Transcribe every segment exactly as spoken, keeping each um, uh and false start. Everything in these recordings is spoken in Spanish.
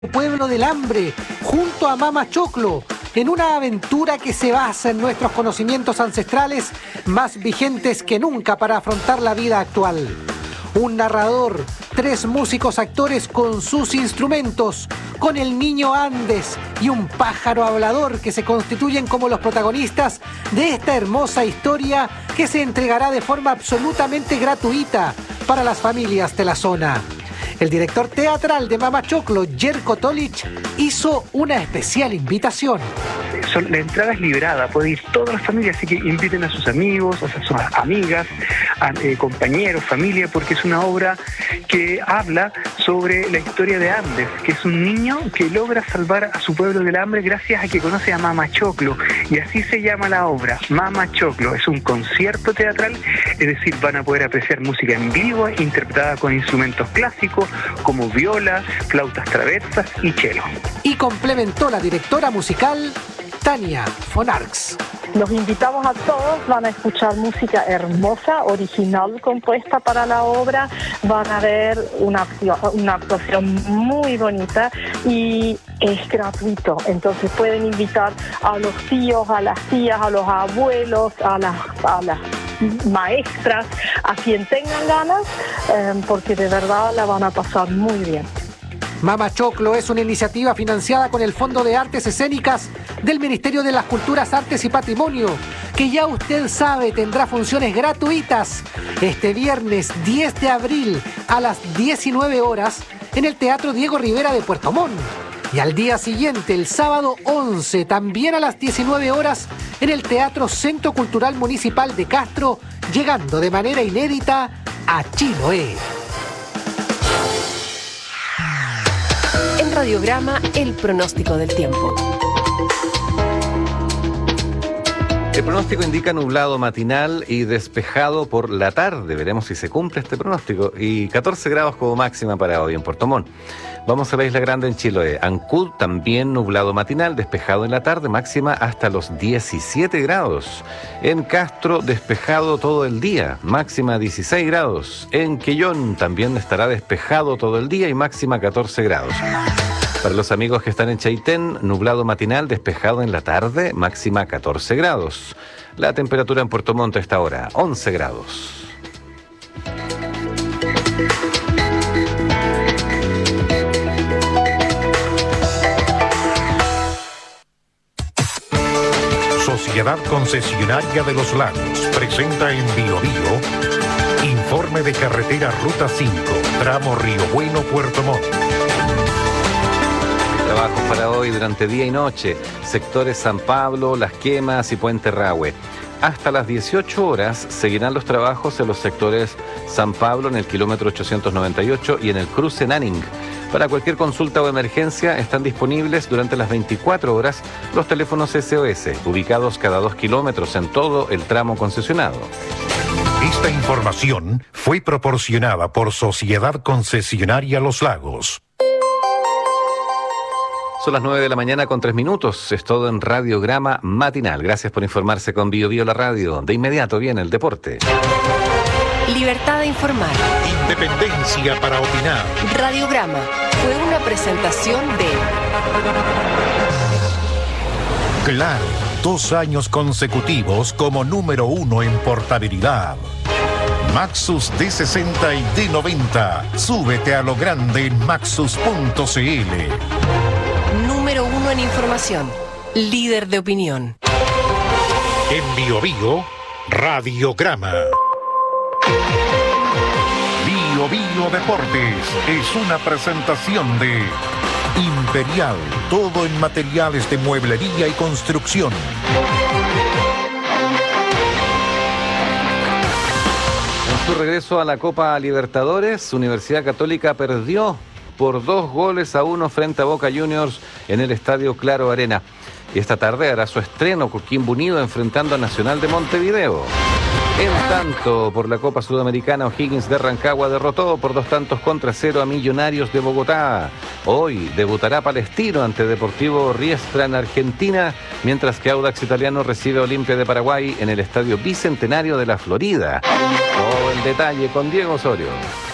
Pueblo del Hambre, junto a Mama Choclo, en una aventura que se basa en nuestros conocimientos ancestrales más vigentes que nunca para afrontar la vida actual. Un narrador, tres músicos actores con sus instrumentos, con el niño Andes y un pájaro hablador que se constituyen como los protagonistas de esta hermosa historia que se entregará de forma absolutamente gratuita para las familias de la zona. El director teatral de Mama Choclo, Jerko Tolic, hizo una especial invitación. Son, la entrada es liberada, puede ir toda la familia, así que inviten a sus amigos, a sus amigas, a, eh, compañeros, familia, porque es una obra que habla sobre la historia de Andes, que es un niño que logra salvar a su pueblo del hambre gracias a que conoce a Mama Choclo, y así se llama la obra, Mama Choclo. Es un concierto teatral, es decir, van a poder apreciar música en vivo, interpretada con instrumentos clásicos, como viola, flautas traversas y cello. Y complementó la directora musical Tania von Arx. Los invitamos a todos, van a escuchar música hermosa, original, compuesta para la obra, van a ver una, una actuación muy bonita y es gratuito, entonces pueden invitar a los tíos, a las tías, a los abuelos, a las, a las maestras, a quien tengan ganas, eh, porque de verdad la van a pasar muy bien. Mama Choclo es una iniciativa financiada con el Fondo de Artes Escénicas del Ministerio de las Culturas, Artes y Patrimonio, que ya usted sabe tendrá funciones gratuitas este viernes diez de abril a las diecinueve horas en el Teatro Diego Rivera de Puerto Montt. Y al día siguiente, el sábado once, también a las diecinueve horas, en el Teatro Centro Cultural Municipal de Castro, llegando de manera inédita a Chiloé. En Radiograma, el pronóstico del tiempo. El pronóstico indica nublado matinal y despejado por la tarde. Veremos si se cumple este pronóstico. Y catorce grados como máxima para hoy en Puerto Montt. Vamos a la Isla Grande en Chiloé. Ancud también nublado matinal, despejado en la tarde, máxima hasta los diecisiete grados. En Castro, despejado todo el día, máxima dieciséis grados. En Quellón también estará despejado todo el día y máxima catorce grados. Para los amigos que están en Chaitén, nublado matinal, despejado en la tarde, máxima catorce grados. La temperatura en Puerto Montt a esta hora, once grados. Sociedad Concesionaria de los Lagos presenta en Bio Bio informe de carretera Ruta cinco, tramo Río Bueno, Puerto Montt. Trabajos para hoy durante día y noche, sectores San Pablo, Las Quemas y Puente Rahue. Hasta las dieciocho horas seguirán los trabajos en los sectores San Pablo en el kilómetro ochocientos noventa y ocho y en el cruce Nanning. Para cualquier consulta o emergencia están disponibles durante las veinticuatro horas los teléfonos S O S, ubicados cada dos kilómetros en todo el tramo concesionado. Esta información fue proporcionada por Sociedad Concesionaria Los Lagos. Son las nueve de la mañana con tres minutos. Es todo en Radiograma Matinal. Gracias por informarse con Bio Bio la radio. De inmediato viene el deporte. Libertad de informar. Independencia para opinar. Radiograma fue una presentación de Claro, dos años consecutivos como número uno en portabilidad. Maxus D sesenta y D noventa. Súbete a lo grande en maxus punto c l. Número uno en información. Líder de opinión. En Bio Bio, Radiograma. Bio Bio Deportes es una presentación de Imperial, todo en materiales de mueblería y construcción. En su regreso a la Copa Libertadores, Universidad Católica perdió por dos goles a uno frente a Boca Juniors en el Estadio Claro Arena. Y esta tarde hará su estreno Coquimbo Unido enfrentando a Nacional de Montevideo. En tanto, por la Copa Sudamericana, O'Higgins de Rancagua derrotó por dos tantos contra cero a Millonarios de Bogotá. Hoy debutará Palestino ante Deportivo Riestra en Argentina, mientras que Audax Italiano recibe a Olimpia de Paraguay en el Estadio Bicentenario de la Florida. Todo el detalle con Diego Osorio.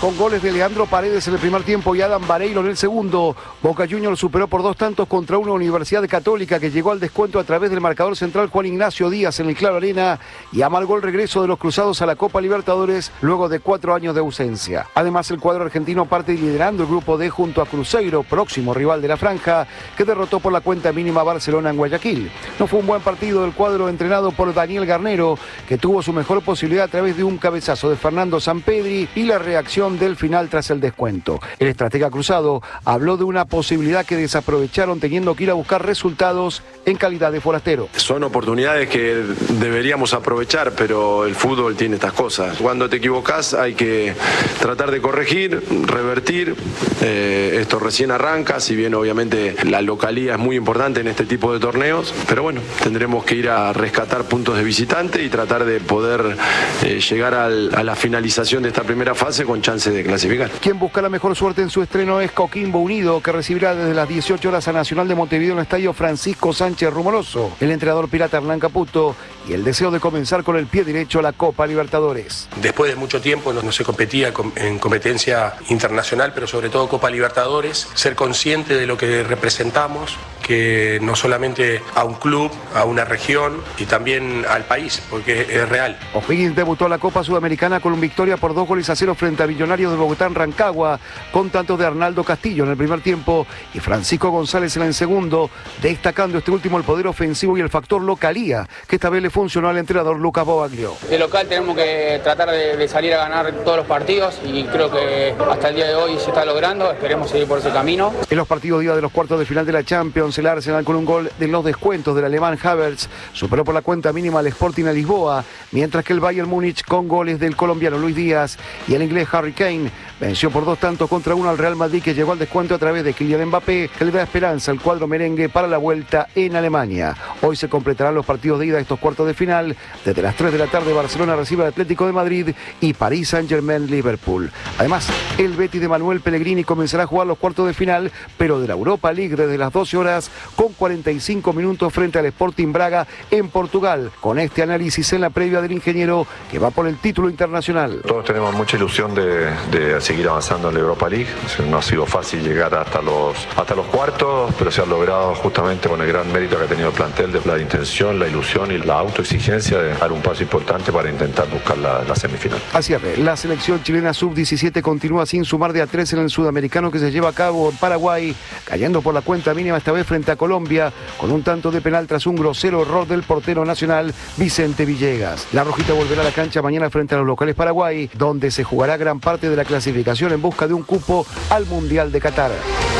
con goles de Leandro Paredes en el primer tiempo y Adam Vareiro en el segundo. Boca Juniors superó por dos tantos contra una Universidad Católica que llegó al descuento a través del marcador central Juan Ignacio Díaz en el Claro Arena y amargó el regreso de los cruzados a la Copa Libertadores luego de cuatro años de ausencia. Además, el cuadro argentino parte liderando el grupo D junto a Cruzeiro, próximo rival de la franja, que derrotó por la cuenta mínima a Barcelona en Guayaquil. No fue un buen partido del cuadro entrenado por Daniel Garnero, que tuvo su mejor posibilidad a través de un cabezazo de Fernando Sampedri y la reacción del final tras el descuento. El estratega cruzado habló de una posibilidad que desaprovecharon teniendo que ir a buscar resultados en calidad de forastero. Son oportunidades que deberíamos aprovechar, pero el fútbol tiene estas cosas. Cuando te equivocás hay que tratar de corregir, revertir. Eh, esto recién arranca, si bien obviamente la localía es muy importante en este tipo de torneos, pero bueno, tendremos que ir a rescatar puntos de visitante y tratar de poder eh, llegar al, a la finalización de esta primera fase con chance de clasificar. Quien busca la mejor suerte en su estreno es Coquimbo Unido, que recibirá desde las dieciocho horas a Nacional de Montevideo en el estadio Francisco Sánchez Rumoroso. El entrenador pirata Hernán Caputo y el deseo de comenzar con el pie derecho a la Copa Libertadores. Después de mucho tiempo no, no se competía en competencia internacional, pero sobre todo Copa Libertadores, ser consciente de lo que representamos, que no solamente a un club, a una región y también al país, porque es real. O'Higgins debutó a la Copa Sudamericana con una victoria por dos goles a cero frente a Millonarios de Bogotá en Rancagua, con tantos de Arnaldo Castillo en el primer tiempo y Francisco González en el segundo, destacando este último el poder ofensivo y el factor localía, que esta vez le funcionó al entrenador Lucas Bobaglio. De local tenemos que tratar de, de salir a ganar todos los partidos y creo que hasta el día de hoy se está logrando, esperemos seguir por ese camino. En los partidos día de los cuartos de final de la Champions, el Arsenal con un gol de los descuentos del alemán Havertz superó por la cuenta mínima al Sporting a Lisboa, mientras que el Bayern Múnich con goles del colombiano Luis Díaz y el inglés Harry Kane venció por dos tantos contra uno al Real Madrid, que llegó al descuento a través de Kylian Mbappé, que le da esperanza al cuadro merengue para la vuelta en Alemania. Hoy se completarán los partidos de ida de estos cuartos de final. Desde las tres de la tarde Barcelona recibe al Atlético de Madrid y París Saint-Germain Liverpool. Además, el Betis de Manuel Pellegrini comenzará a jugar los cuartos de final, pero de la Europa League desde las doce horas con cuarenta y cinco minutos frente al Sporting Braga en Portugal. Con este análisis en la previa del ingeniero que va por el título internacional. Todos tenemos mucha ilusión de, de seguir avanzando en la Europa League. No ha sido fácil llegar hasta los, hasta los cuartos, pero se ha logrado justamente con el gran mérito que ha tenido el plantel, de la intención, la ilusión y la autoexigencia de dar un paso importante para intentar buscar la, la semifinal. Así es, la selección chilena sub diecisiete continúa sin sumar de a tres en el sudamericano que se lleva a cabo en Paraguay, cayendo por la cuenta mínima esta vez frente a Colombia, con un tanto de penal tras un grosero error del portero nacional Vicente Villegas. La rojita volverá a la cancha mañana frente a los locales Paraguay, donde se jugará gran parte de la clasificación en busca de un cupo al Mundial de Qatar.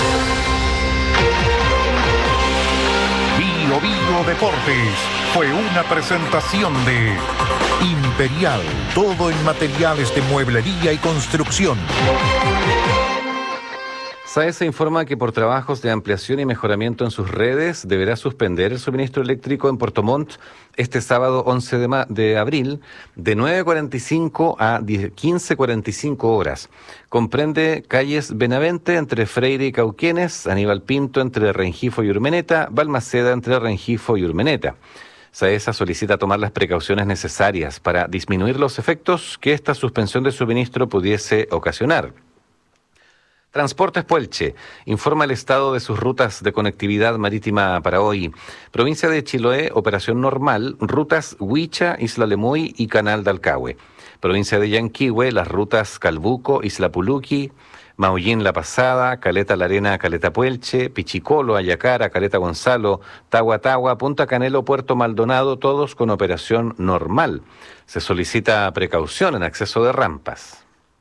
Bio Bio Deportes fue una presentación de Imperial, todo en materiales de mueblería y construcción. SAESA informa que por trabajos de ampliación y mejoramiento en sus redes deberá suspender el suministro eléctrico en Puerto Montt este sábado once de abril de nueve cuarenta y cinco a quince cuarenta y cinco horas. Comprende calles Benavente entre Freire y Cauquenes, Aníbal Pinto entre Rengifo y Urmeneta, Balmaceda entre Rengifo y Urmeneta. SAESA solicita tomar las precauciones necesarias para disminuir los efectos que esta suspensión de suministro pudiese ocasionar. Transportes Puelche informa el estado de sus rutas de conectividad marítima para hoy. Provincia de Chiloé, operación normal, rutas Huicha, Isla Lemoy y Canal de Alcahue. Provincia de Yanquihue, las rutas Calbuco, Isla Puluqui, Maullín La Pasada, Caleta La Arena, Caleta Puelche, Pichicolo, Ayacara, Caleta Gonzalo, Tagua Tagua, Punta Canelo, Puerto Maldonado, todos con operación normal. Se solicita precaución en acceso de rampas.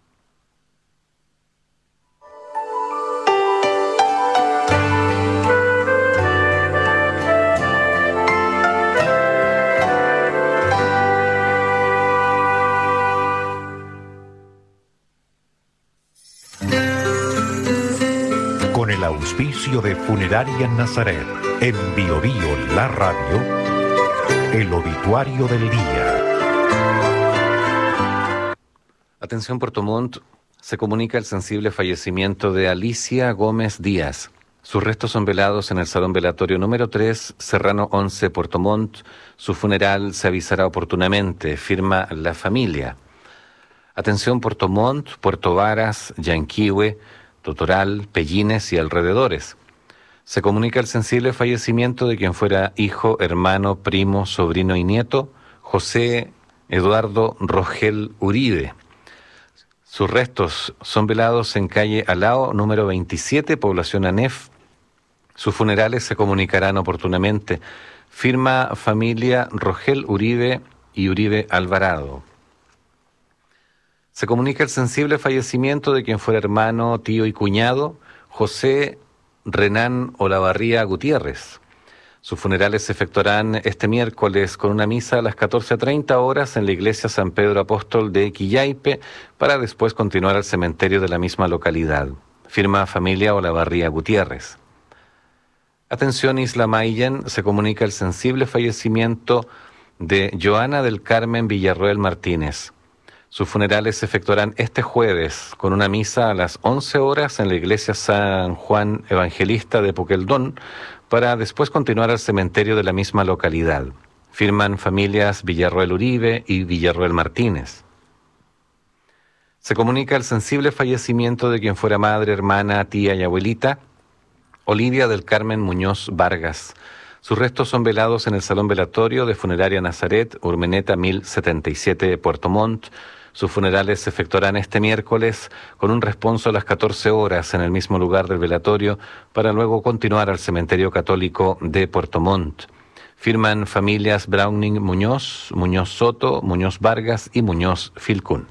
Con el auspicio de Funeraria Nazaret, en Bio Bio La Radio, el obituario del día. Atención Puerto Montt, se comunica el sensible fallecimiento de Alicia Gómez Díaz. Sus restos son velados en el Salón Velatorio número tres, Serrano once, Puerto Montt. Su funeral se avisará oportunamente, firma la familia. Atención Puerto Montt, Puerto Varas, Yanquihue, Totoral, Pellines y alrededores. Se comunica el sensible fallecimiento de quien fuera hijo, hermano, primo, sobrino y nieto, José Eduardo Rogel Uribe. Sus restos son velados en calle Alao, número veintisiete, población Anef. Sus funerales se comunicarán oportunamente. Firma familia Rogel Uribe y Uribe Alvarado. Se comunica el sensible fallecimiento de quien fuera hermano, tío y cuñado, José Renán Olavarría Gutiérrez. Sus funerales se efectuarán este miércoles con una misa a las catorce treinta horas en la iglesia San Pedro Apóstol de Quillaipe, para después continuar al cementerio de la misma localidad. Firma familia Olavarría Gutiérrez. Atención Isla Mayen, se comunica el sensible fallecimiento de Joana del Carmen Villarroel Martínez. Sus funerales se efectuarán este jueves con una misa a las once horas en la iglesia San Juan Evangelista de Puqueldón, para después continuar al cementerio de la misma localidad. Firman familias Villarroel Uribe y Villarroel Martínez. Se comunica el sensible fallecimiento de quien fuera madre, hermana, tía y abuelita, Olivia del Carmen Muñoz Vargas. Sus restos son velados en el Salón Velatorio de Funeraria Nazaret, Urmeneta mil setenta y siete, Puerto Montt. Sus funerales se efectuarán este miércoles con un responso a las catorce horas en el mismo lugar del velatorio, para luego continuar al Cementerio Católico de Puerto Montt. Firman familias Browning Muñoz, Muñoz Soto, Muñoz Vargas y Muñoz Filcún.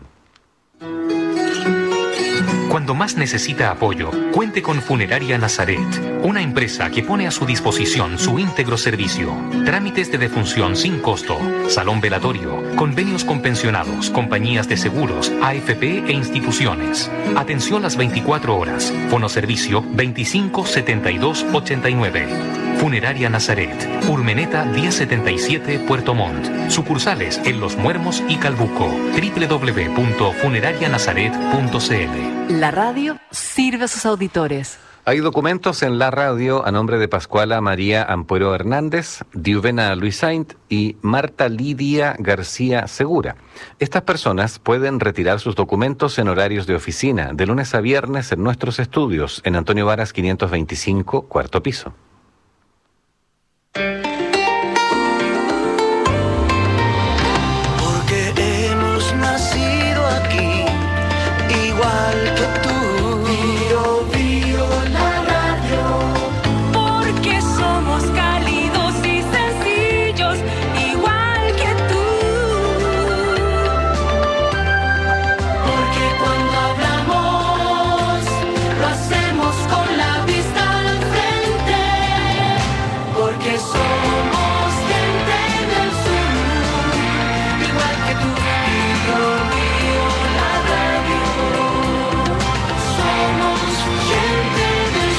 Cuando más necesita apoyo, cuente con Funeraria Nazaret, una empresa que pone a su disposición su íntegro servicio. Trámites de defunción sin costo, salón velatorio, convenios con pensionados, compañías de seguros, A F P e instituciones. Atención las veinticuatro horas. Fonoservicio veinticinco setenta y dos ochenta y nueve. Funeraria Nazaret, Urmeneta diez setenta y siete, Puerto Montt. Sucursales en Los Muermos y Calbuco. doble u doble u doble u punto funeraria nazaret punto c l. La radio sirve a sus auditores. Hay documentos en la radio a nombre de Pascuala María Ampuero Hernández, Diuvena Luis Saint y Marta Lidia García Segura. Estas personas pueden retirar sus documentos en horarios de oficina, de lunes a viernes en nuestros estudios, en Antonio Varas quinientos veinticinco, cuarto piso. Porque hemos nacido aquí, igual que tú. Bio, bio, la radio. Porque somos cálidos y sencillos, igual que tú. Porque cuando hablamos, lo hacemos con la vista al frente. Porque somos gente del sur, igual que tú. Bio, bio, la radio. Somos gente del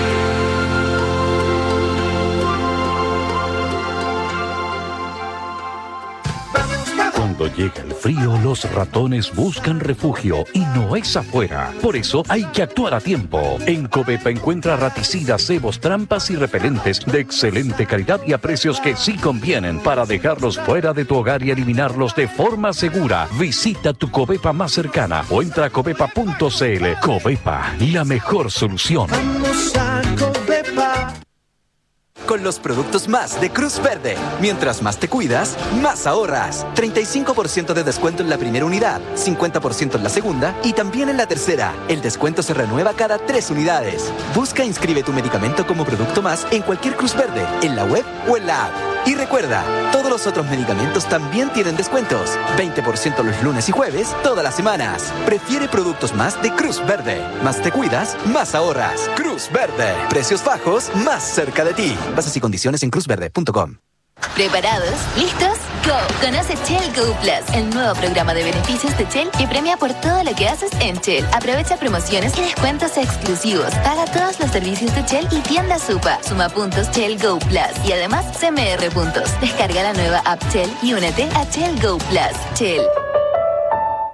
Cuando llega el frío, los ratones buscan refugio y no es afuera. Por eso hay que actuar a tiempo. En Covepa encuentra raticidas, cebos, trampas y repelentes de excelente calidad y a precios que sí convienen para dejarlos fuera de tu hogar y eliminarlos de forma segura. Visita tu Covepa más cercana o entra a covepa punto c l. Covepa, la mejor solución. Vamos a Covepa. Con los productos más de Cruz Verde. Mientras más te cuidas, más ahorras. treinta y cinco por ciento de descuento en la primera unidad, cincuenta por ciento en la segunda y también en la tercera. El descuento se renueva cada tres unidades. Busca e inscribe tu medicamento como producto más en cualquier Cruz Verde, en la web o en la app. Y recuerda, todos los otros medicamentos también tienen descuentos. veinte por ciento los lunes y jueves, todas las semanas. Prefiere productos más de Cruz Verde. Más te cuidas, más ahorras. Cruz Verde. Precios bajos, más cerca de ti. Bases y condiciones en cruz verde punto com. ¿Preparados? ¿Listos? ¡Go! Conoce Shell Go Plus, el nuevo programa de beneficios de Shell que premia por todo lo que haces en Shell. Aprovecha promociones y descuentos exclusivos. Paga todos los servicios de Shell y tienda Supa. Suma puntos Shell Go Plus y además C M R puntos. Descarga la nueva app Shell y únete a Shell Go Plus. Shell.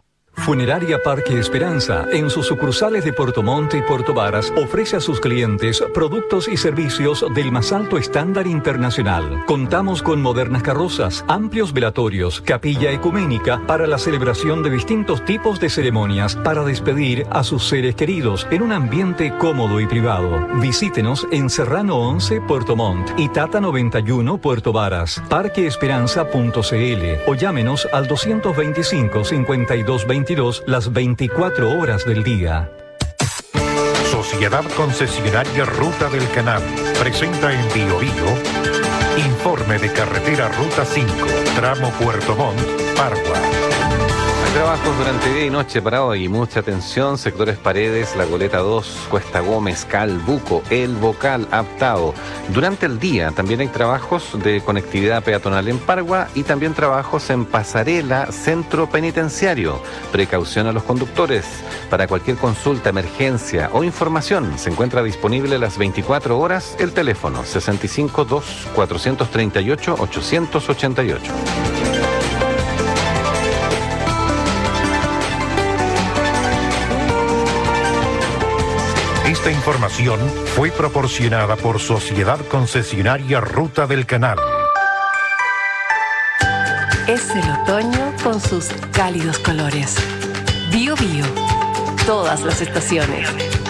Funeraria Parque Esperanza, en sus sucursales de Puerto Montt y Puerto Varas, ofrece a sus clientes productos y servicios del más alto estándar internacional. Contamos con modernas carrozas, amplios velatorios, capilla ecuménica para la celebración de distintos tipos de ceremonias para despedir a sus seres queridos en un ambiente cómodo y privado. Visítenos en Serrano once, Puerto Montt y Tata noventa y uno, Puerto Varas. parque esperanza punto c l o llámenos al doscientos veinticinco, cincuenta y dos veintidós las veinticuatro horas del día. Sociedad Concesionaria Ruta del Canal presenta en Bio Bio informe de carretera Ruta cinco, tramo Puerto Montt, Pargua. Hay trabajos durante día y noche para hoy. Mucha atención, sectores Paredes, La Goleta dos, Cuesta Gómez, Calbuco, El Bocal, Aptao. Durante el día también hay trabajos de conectividad peatonal en Pargua y también trabajos en Pasarela, Centro Penitenciario. Precaución a los conductores. Para cualquier consulta, emergencia o información, se encuentra disponible las veinticuatro horas el teléfono sesenta y cinco, dos, cuatrocientos treinta y ocho, ochocientos ochenta y ocho. Esta información fue proporcionada por Sociedad Concesionaria Ruta del Canal. Es el otoño con sus cálidos colores. Bio Bio. Todas las estaciones.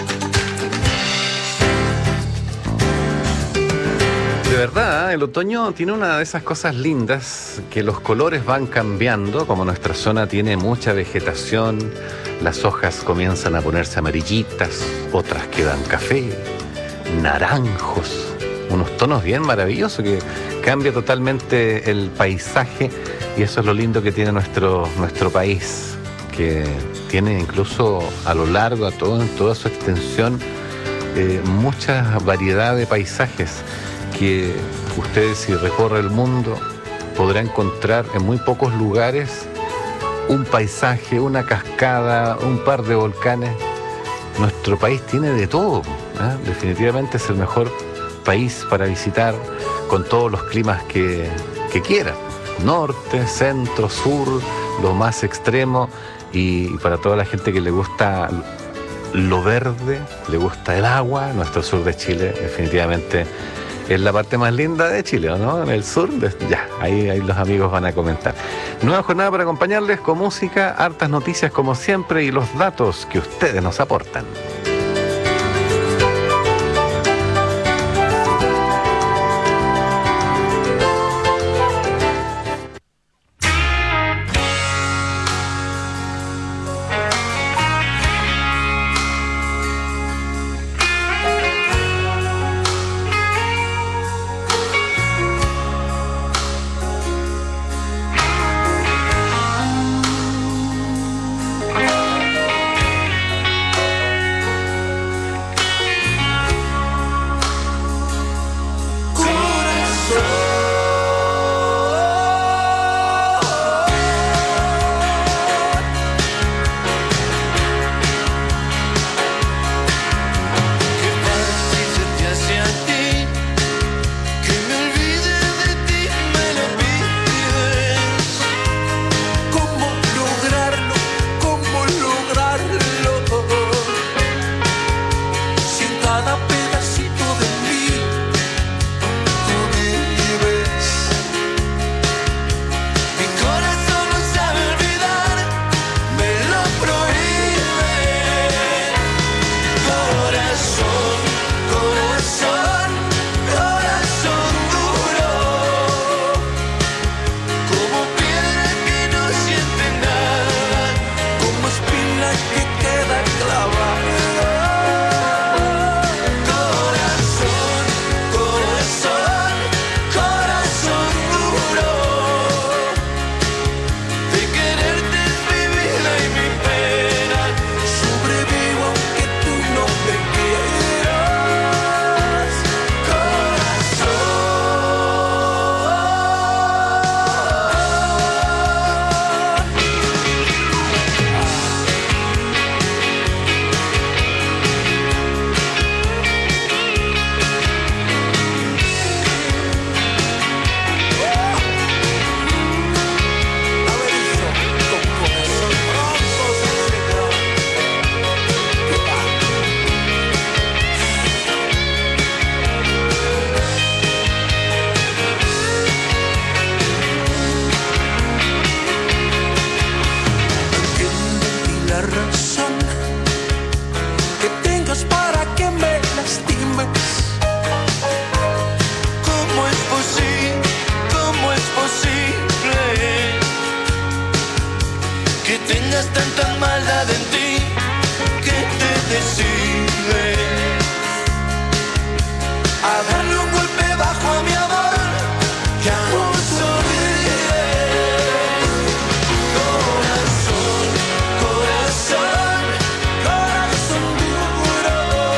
De verdad, el otoño tiene una de esas cosas lindas que los colores van cambiando, como nuestra zona tiene mucha vegetación, las hojas comienzan a ponerse amarillitas, otras quedan café, naranjos, unos tonos bien maravillosos que cambia totalmente el paisaje y eso es lo lindo que tiene nuestro, nuestro país, que tiene incluso a lo largo, a todo, en toda su extensión, eh, mucha variedad de paisajes que ustedes si recorren el mundo podrán encontrar en muy pocos lugares un paisaje, una cascada, un par de volcanes. Nuestro país tiene de todo, ¿eh? Definitivamente es el mejor país para visitar con todos los climas que, que quiera. Norte, centro, sur, lo más extremo y, y para toda la gente que le gusta lo verde, le gusta el agua, nuestro sur de Chile definitivamente es la parte más linda de Chile, ¿no? En el sur, ya, ahí, ahí los amigos van a comentar. Nueva jornada para acompañarles con música, hartas noticias como siempre y los datos que ustedes nos aportan. a darle un golpe bajo a mi amor, que aún sonríe. Corazón, corazón, corazón duro,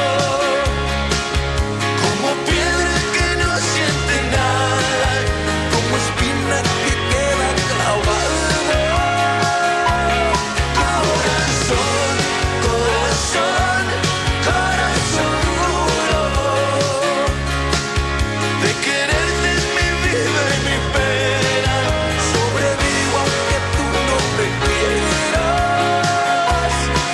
como piedra que no siente nada, como espina que queda clavada. Corazón, corazón, corazón duro, de quererte es mi vida y mi pena, sobrevivo aunque tú no me quieras.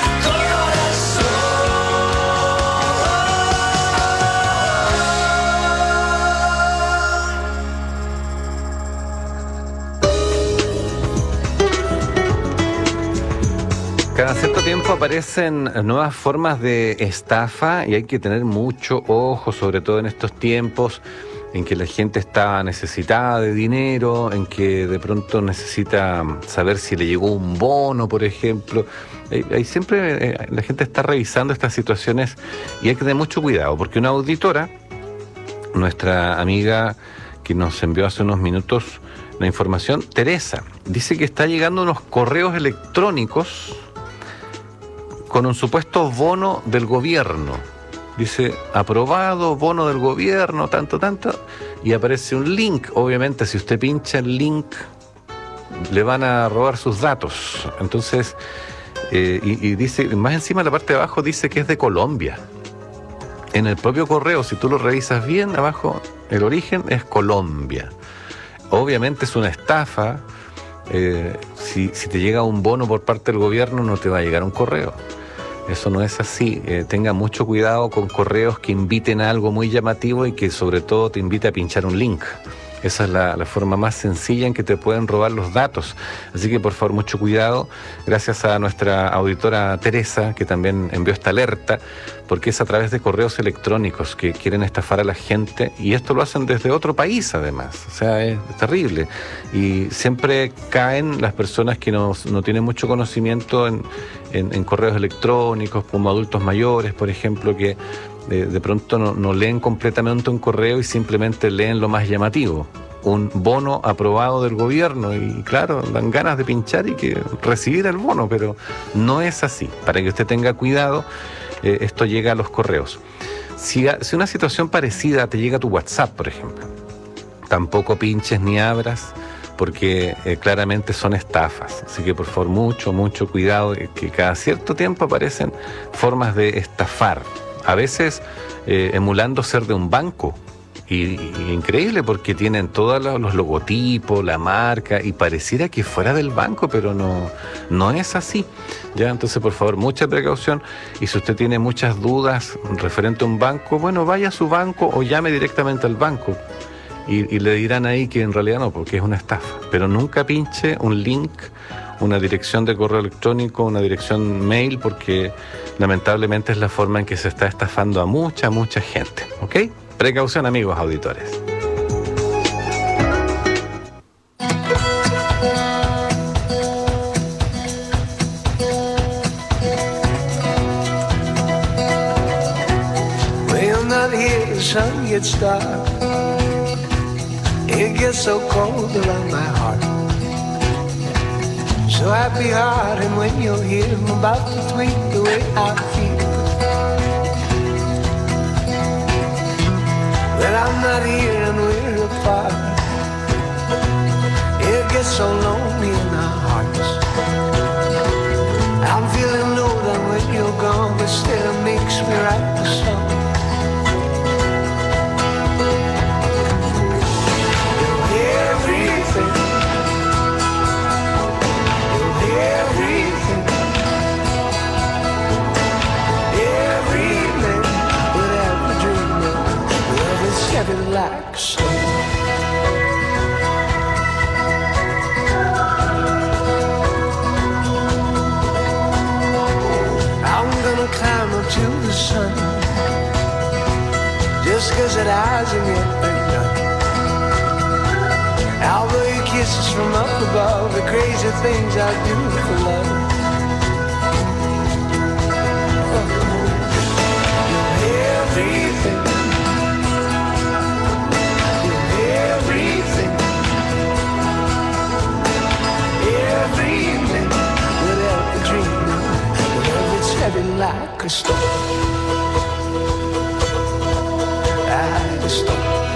Cada cierto tiempo aparecen nuevas formas de estafa y hay que tener mucho ojo, sobre todo en estos tiempos en que la gente está necesitada de dinero, en que de pronto necesita saber si le llegó un bono, por ejemplo. Hay, hay siempre eh, la gente está revisando estas situaciones y hay que tener mucho cuidado, porque una auditora, nuestra amiga que nos envió hace unos minutos la información, Teresa, dice que está llegando unos correos electrónicos con un supuesto bono del gobierno. Dice, aprobado, bono del gobierno, tanto, tanto, y aparece un link. Obviamente, si usted pincha el link, le van a robar sus datos. Entonces, eh, y, y dice, más encima en la parte de abajo dice que es de Colombia. En el propio correo, si tú lo revisas bien, abajo, el origen es Colombia. Obviamente es una estafa. Eh, si, si te llega un bono por parte del gobierno, no te va a llegar un correo. Eso no es así. Eh, tenga mucho cuidado con correos que inviten a algo muy llamativo y que sobre todo te invite a pinchar un link. Esa es la, la forma más sencilla en que te pueden robar los datos. Así que por favor, mucho cuidado. Gracias a nuestra auditora Teresa, que también envió esta alerta, porque es a través de correos electrónicos que quieren estafar a la gente, y esto lo hacen desde otro país además. O sea, es terrible. Y siempre caen las personas que no, no tienen mucho conocimiento en, en, en correos electrónicos, como adultos mayores, por ejemplo, que De, de pronto no, no leen completamente un correo y simplemente leen lo más llamativo, un bono aprobado del gobierno, y claro, dan ganas de pinchar y que recibir el bono, pero no es así. Para que usted tenga cuidado, eh, esto llega a los correos. Si, a, si una situación parecida te llega a tu WhatsApp, por ejemplo, tampoco pinches ni abras, porque eh, claramente son estafas. Así que por favor, mucho, mucho cuidado, que cada cierto tiempo aparecen formas de estafar. A veces eh, emulando ser de un banco. Y, y increíble, porque tienen todos los logotipos, la marca, y pareciera que fuera del banco, pero no, no es así. Ya, entonces por favor, mucha precaución. Y si usted tiene muchas dudas referente a un banco, bueno, vaya a su banco o llame directamente al banco. Y, y le dirán ahí que en realidad no, porque es una estafa. Pero nunca pinche un link, una dirección de correo electrónico, una dirección mail, porque lamentablemente es la forma en que se está estafando a mucha, mucha gente. ¿Ok? Precaución, amigos auditores. When the here, the sun gets dark. It gets so cold around my heart. So happy hearted when you're here, I'm about to tweet the way I feel. When I'm not here and we're apart, it gets so lonely in our hearts. I'm feeling low then when you're gone, but still it makes me write the song. You're everything. You're everything. Every man would ever dream of. Love is heavy like snow. I'm gonna climb up to the sun, just cause it hasn't yet been done. I'll blow you kisses from up above, the crazy things I do for love. You're everything. stop. I stop.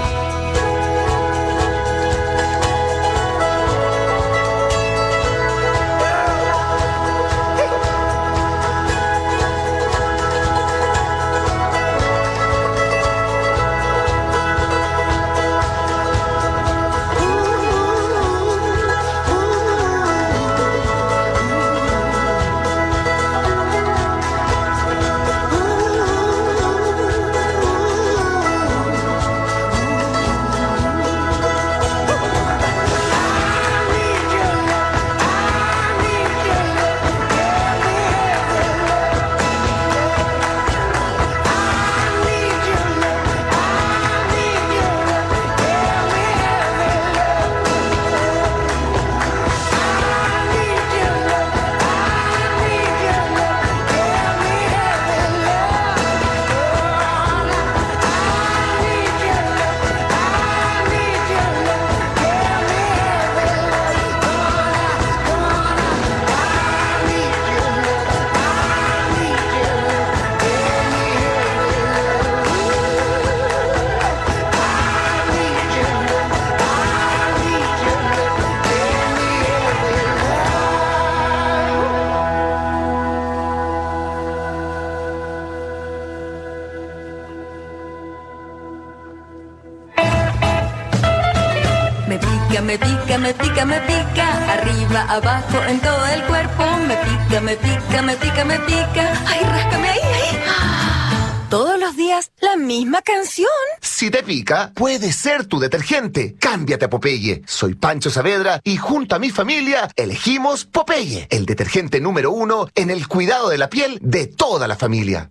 Me pica, me pica, me pica, arriba, abajo, en todo el cuerpo. Me pica, me pica, me pica, me pica. Ay, ráscame ahí, ahí. Todos los días la misma canción. Si te pica, puede ser tu detergente. Cámbiate a Popeye. Soy Pancho Saavedra y junto a mi familia elegimos Popeye, el detergente número uno en el cuidado de la piel de toda la familia.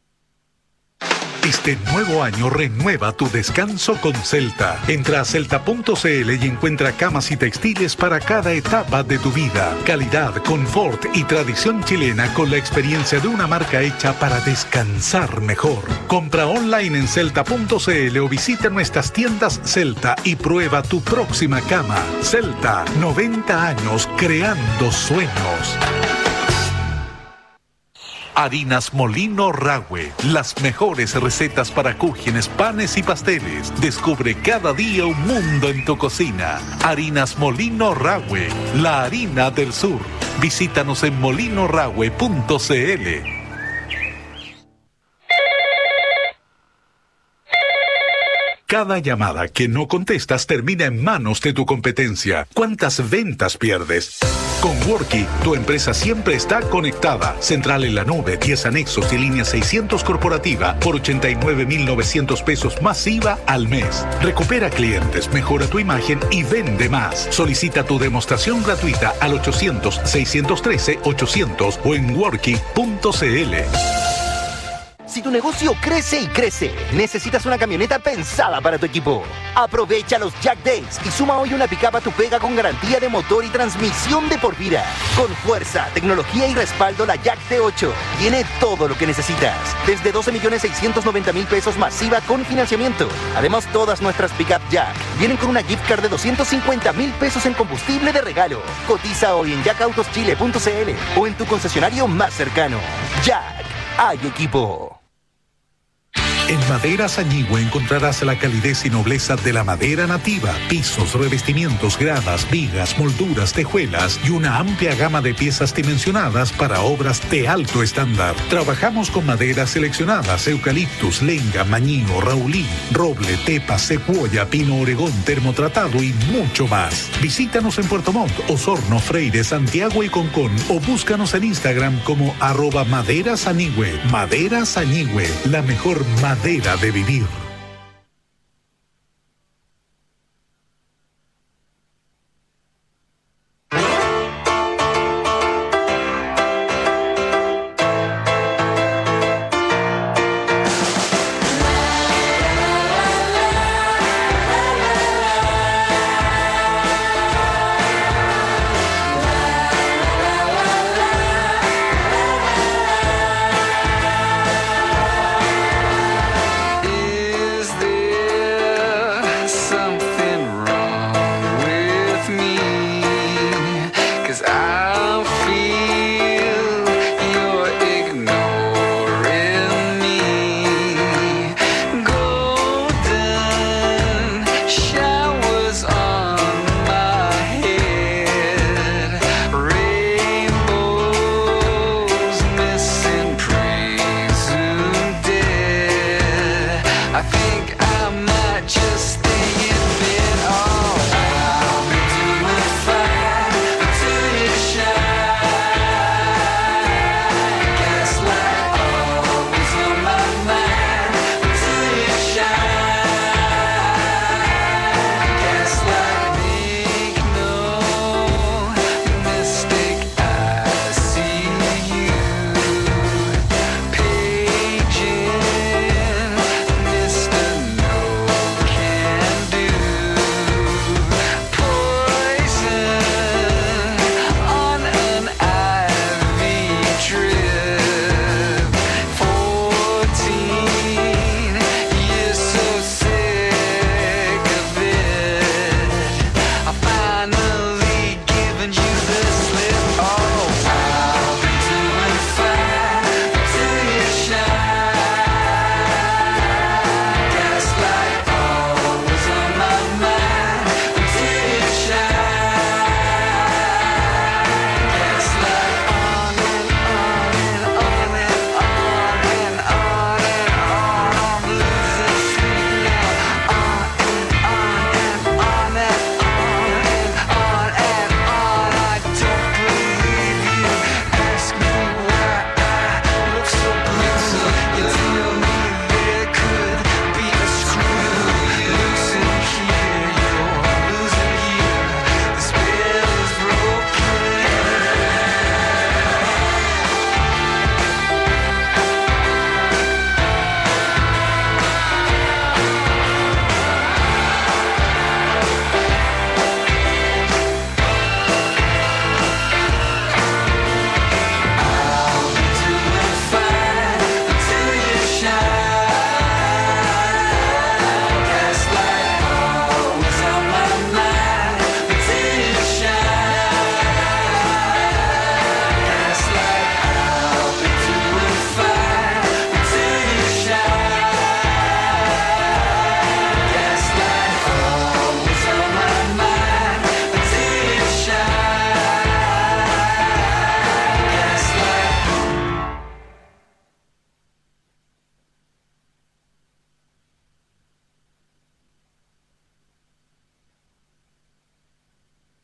Este nuevo año renueva tu descanso con Celta. Entra a celta punto c l y encuentra camas y textiles para cada etapa de tu vida. Calidad, confort y tradición chilena con la experiencia de una marca hecha para descansar mejor. Compra online en celta punto c l o visita nuestras tiendas Celta y prueba tu próxima cama. Celta, noventa años creando sueños. Harinas Molino Rahue, las mejores recetas para cúgenes, panes y pasteles. Descubre cada día un mundo en tu cocina. Harinas Molino Rahue, la harina del sur. Visítanos en molino rahue punto c l. Cada llamada que no contestas termina en manos de tu competencia. ¿Cuántas ventas pierdes? Con Worky, tu empresa siempre está conectada. Central en la nube, diez anexos y línea seiscientos corporativa por ochenta y nueve mil novecientos pesos más I V A al mes. Recupera clientes, mejora tu imagen y vende más. Solicita tu demostración gratuita al ochocientos, seiscientos trece, ochocientos o en worky punto c l. Si tu negocio crece y crece, necesitas una camioneta pensada para tu equipo. Aprovecha los Jack Days y suma hoy una pickup a tu pega con garantía de motor y transmisión de por vida. Con fuerza, tecnología y respaldo, la Jack T ocho tiene todo lo que necesitas. Desde doce millones seiscientos noventa mil pesos masiva con financiamiento. Además, todas nuestras pickup Jack vienen con una gift card de doscientos cincuenta mil pesos en combustible de regalo. Cotiza hoy en jack autos chile punto c l o en tu concesionario más cercano. Jack, hay equipo. En Maderas Añigüe encontrarás la calidez y nobleza de la madera nativa, pisos, revestimientos, gradas, vigas, molduras, tejuelas y una amplia gama de piezas dimensionadas para obras de alto estándar. Trabajamos con maderas seleccionadas, eucaliptus, lenga, mañío, raulí, roble, tepa, secuoya, pino oregón, termotratado y mucho más. Visítanos en Puerto Montt, Osorno, Freire, Santiago y Concón o búscanos en Instagram como arroba Maderas Añigüe. Maderas Añigüe, la mejor madera de vivir.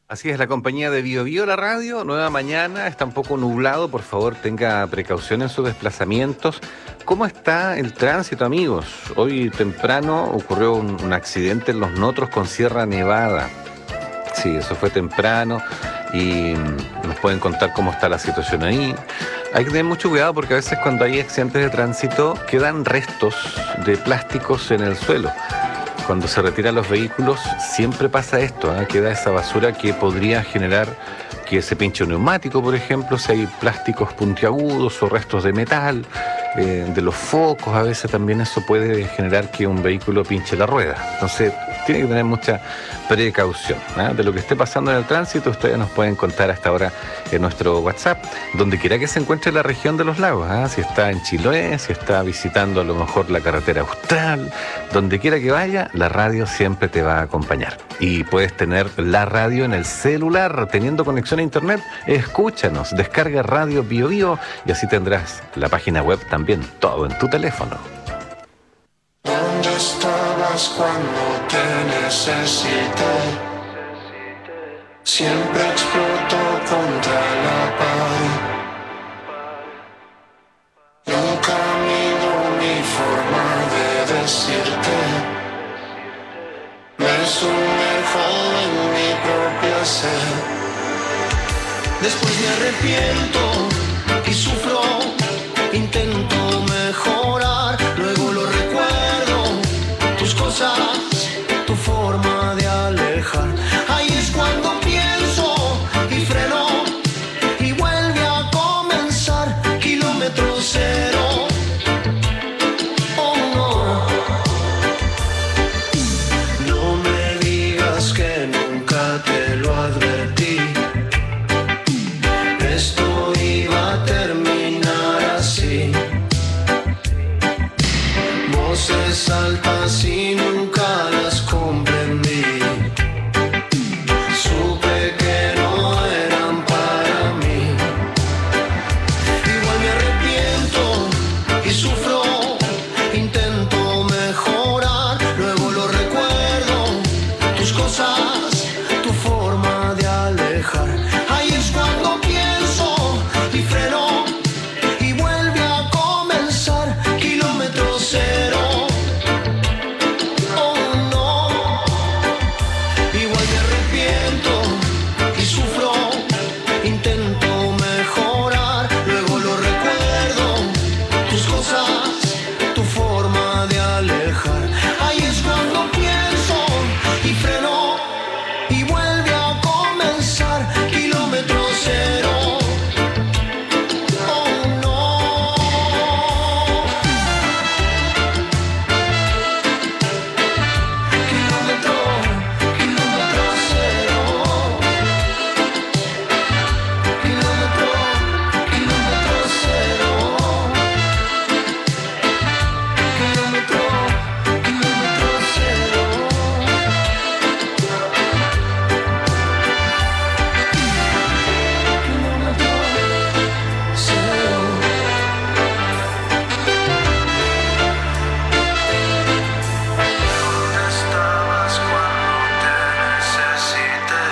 Así es, la compañía de Bio Bio, la radio, nueva mañana, está un poco nublado, por favor tenga precaución en sus desplazamientos. ¿Cómo está el tránsito, amigos? Hoy temprano ocurrió un, un accidente en Los Notros con Sierra Nevada. Sí, eso fue temprano y nos pueden contar cómo está la situación ahí. Hay que tener mucho cuidado porque a veces cuando hay accidentes de tránsito quedan restos de plásticos en el suelo. Cuando se retiran los vehículos siempre pasa esto, ¿eh? Queda esa basura que podría generar que se pinche un neumático, por ejemplo, si hay plásticos puntiagudos o restos de metal, eh, de los focos, a veces también eso puede generar que un vehículo pinche la rueda. Entonces tiene que tener mucha precaución, ¿eh? De lo que esté pasando en el tránsito, ustedes nos pueden contar hasta ahora en nuestro WhatsApp, donde quiera que se encuentre la región de los lagos, ¿eh? Si está en Chiloé, si está visitando a lo mejor la carretera austral, donde quiera que vaya, la radio siempre te va a acompañar. Y puedes tener la radio en el celular, teniendo conexión a internet, escúchanos, descarga Radio Bio Bio y así tendrás la página web también, todo en tu teléfono. ¿Dónde estabas cuando te necesité? Siempre explotó contra la pared. Nunca mido mi forma de decirte. Me sumerjo en mi propia sed. Después me arrepiento y sufro, intento mejorar, luego lo recuerdo, tus cosas, tu forma de alejar. Ahí es cuando pienso y freno y vuelve a comenzar, kilómetro cero. Oh no, no me digas que nunca te lo advertí. Esto iba a terminar así. Voces altas y nunca las comprendí. Supe que no eran para mí. Igual me arrepiento y sufro, intento mejorar, luego lo recuerdo, tus cosas, tu forma de alejar. Ahí es cuando pienso y freno y vuelve a comenzar, kilómetro cero. Oh no, igual me arrepiento y sufro, intento mejorar, luego lo recuerdo, tus cosas, tu forma de alejar. Ahí es cuando pienso y freno y vuelve a comenzar, kilómetro cero. Oh no, kilómetro, kilómetro cero. Kilómetro, kilómetro cero. Kilómetro, kilómetro cero. Estabas cuando te necesité.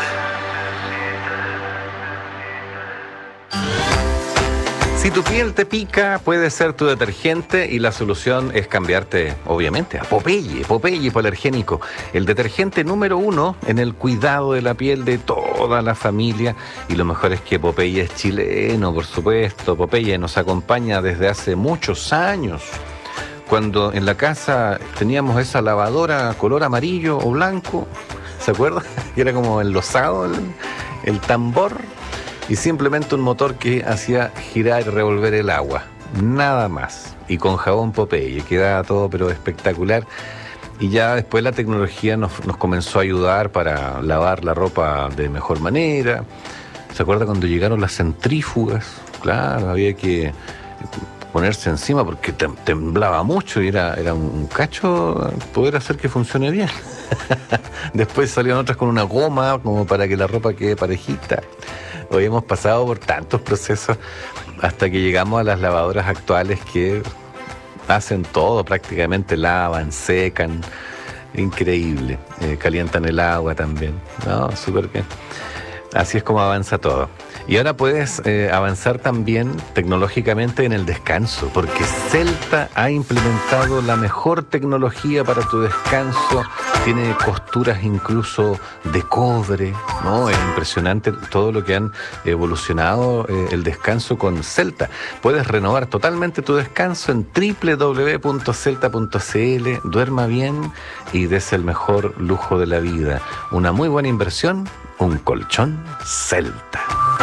Si tu piel te pica, puede ser tu detergente y la solución es cambiarte, obviamente, a Popeye. Popeye hipoalergénico, el detergente número uno en el cuidado de la piel de toda la familia. Y lo mejor es que Popeye es chileno, por supuesto. Popeye nos acompaña desde hace muchos años. Cuando en la casa teníamos esa lavadora color amarillo o blanco, ¿se acuerdan? Que era como enlosado el, el tambor. Y simplemente un motor que hacía girar y revolver el agua, nada más. Y con jabón Popeye, quedaba todo pero espectacular. Y ya después la tecnología nos, nos comenzó a ayudar para lavar la ropa de mejor manera. ¿Se acuerda cuando llegaron las centrífugas? Claro, había que ponerse encima porque tem- temblaba mucho y era, era un cacho poder hacer que funcione bien. Después salieron otras con una goma como para que la ropa quede parejita. Hoy hemos pasado por tantos procesos hasta que llegamos a las lavadoras actuales que hacen todo, prácticamente lavan, secan, increíble, eh, calientan el agua también, no, súper bien. Así es como avanza todo. Y ahora puedes eh, avanzar también tecnológicamente en el descanso, porque Celta ha implementado la mejor tecnología para tu descanso. Tiene costuras incluso de cobre, ¿no? Es impresionante todo lo que han evolucionado eh, el descanso con Celta. Puedes renovar totalmente tu descanso en doble u doble u doble u punto celta punto c l. Duerma bien y des el mejor lujo de la vida. Una muy buena inversión, un colchón Celta.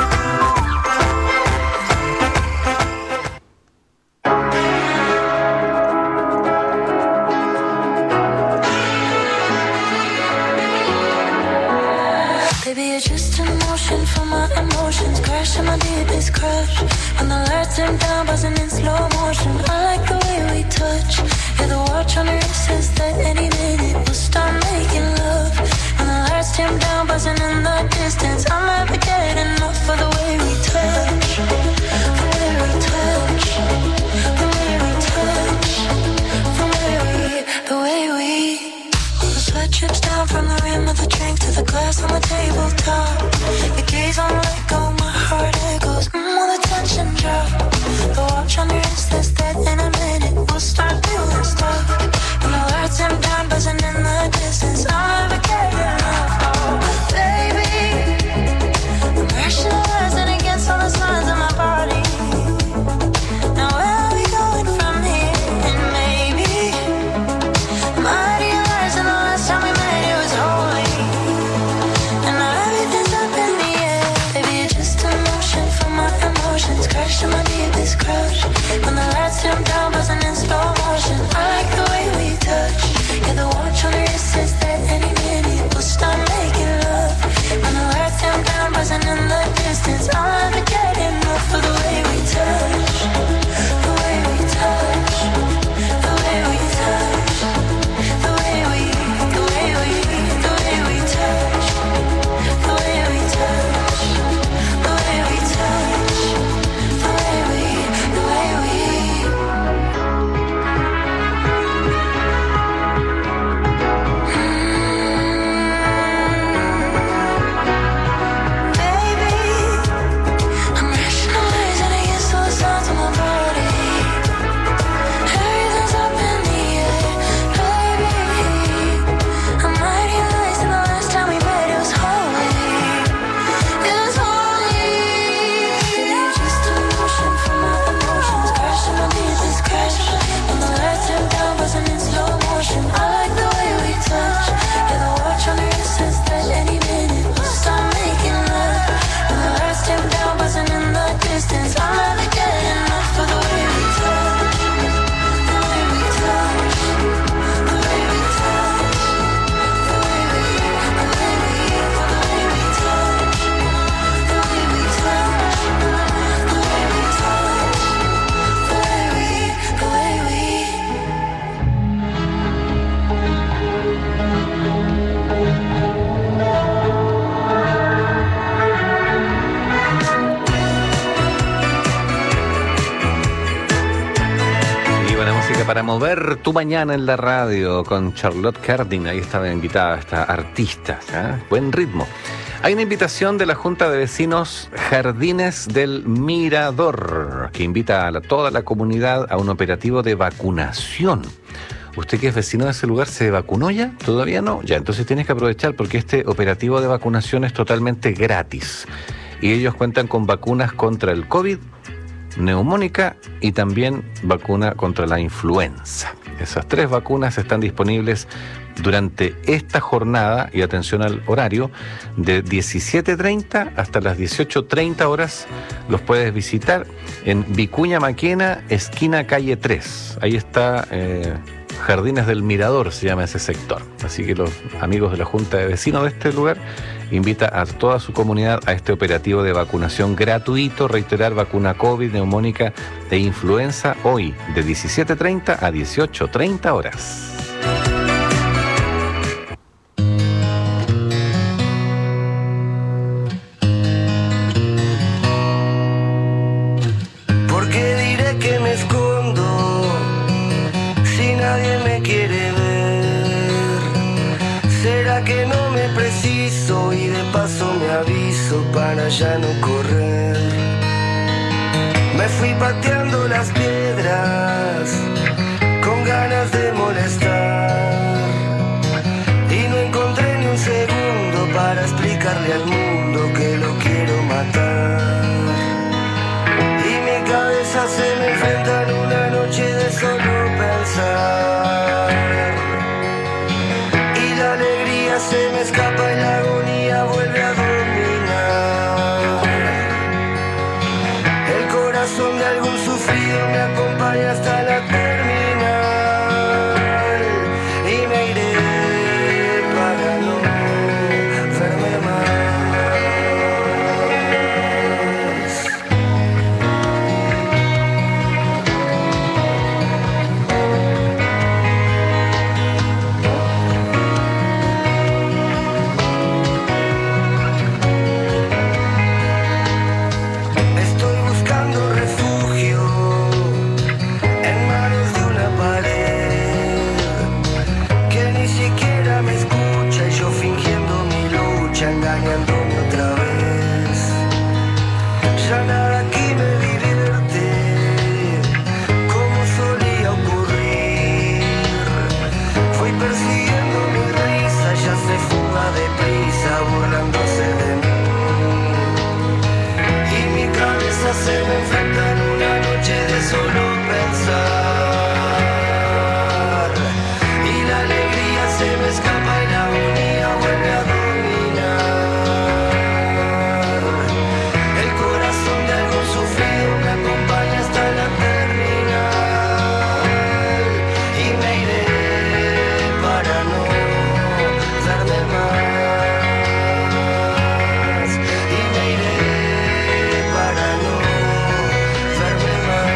Baby, you're just emotion for my emotions. Crashing my deepest crush. When the lights turn down, buzzing in slow motion. I like the way we touch. Yeah, the watch on your wrist says that any minute we'll start making love. When the lights turn down, buzzing in the distance. I'll never get enough of the way we touch. The way we touch. The way we touch. The way we, the way we. The sweat drips down from the rim of the drink to the glass on the tabletop. Your gaze on let go, my heart echoes. Mmm, will the tension drop? The watch on your wrist says that in a minute we'll start doing stuff. And the lights dim down, buzzing in the distance. I'll never get enough. Oh, baby, I'm rationalizing against all the signs of my body. Now where are we going from here? And maybe I'm idealizing the last time we met, it was holy. And now everything's up in the air. Baby, you're just emotion for my emotions. Crashing my deepest crush. When the lights dim down, buzzing in slow motion. I like the way we touch. Yeah, the watch on your wrist says that any minute we'll start making love. When the lights dim down, buzzing in the distance. I'll never get enough of the way we touch. The way we touch. The way we touch. The way we, the way we, the way we touch. The way we touch. The way we touch. The way we, the way we. I'm rationalizing against all the signs of my body. Everything's up in the air, baby. I'm idealizing the last time we met, it was holy. It was holy. You're just emotion for my emotions. Crashing my deepest crash. When the lights dim down, buzzing in slow motion. I like the way we touch. Yeah, the watch on your wrist says that any minute we'll start making love. When the lights dim down, buzzing in the distance. I'll never get enough of the way we touch. The way we touch. The way we touch. The way we, the way we, the way we touch. The way we touch. The way we touch. The way we, the way we. Y buena música para mover tu mañana en la radio con Charlotte Cardin. Ahí estaba invitada esta artista, ¿ah? Buen ritmo. Hay una invitación de la Junta de Vecinos Jardines del Mirador que invita a la- toda la comunidad a un operativo de vacunación. ¿Usted que es vecino de ese lugar se vacunó ya? ¿Todavía no? Ya, entonces tienes que aprovechar porque este operativo de vacunación es totalmente gratis. Y ellos cuentan con vacunas contra el COVID, neumónica y también vacuna contra la influenza. Esas tres vacunas están disponibles durante esta jornada, y atención al horario, de diecisiete treinta hasta las dieciocho treinta horas. Los puedes visitar en Vicuña Maquena, esquina calle tres. Ahí está eh, Jardines del Mirador, se llama ese sector. Así que los amigos de la Junta de Vecinos de este lugar invita a toda su comunidad a este operativo de vacunación gratuito. Reiterar, vacuna COVID, neumónica e influenza hoy de diecisiete treinta a dieciocho treinta horas. ¿Por qué diré que me escondo si nadie me quiere ver? ¿Será Ahora que no me preciso y de paso me aviso para ya no correr. Me fui pateando las piedras con ganas de molestar y no encontré ni un segundo para explicarle al mundo que lo quiero matar. Y mi cabeza se me enfrenta en una noche de solo pensar. Y la alegría se me escapa y la agonía vuelve a dominar. El corazón de algún sufrido me acompaña hasta la terminal y me iré para no verme más. Estoy buscando refugio en manos de una pared que ni siquiera me escucha y yo fingiendo mi lucha, engañándome otra vez. Ya nada aquí me divierte como solía ocurrir. Fui persiguiendo mi risa, ya se fuga deprisa burlándose de mí. Y mi cabeza se me enfrenta en una noche de solo pensar. Y la alegría se me escapa y la agonía vuelve a dominar. El corazón de algún sufrido me acompaña hasta la terminal y me iré para no verme más. Y me iré para no verme más.